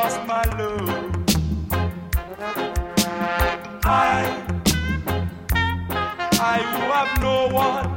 lost my love. I who have no one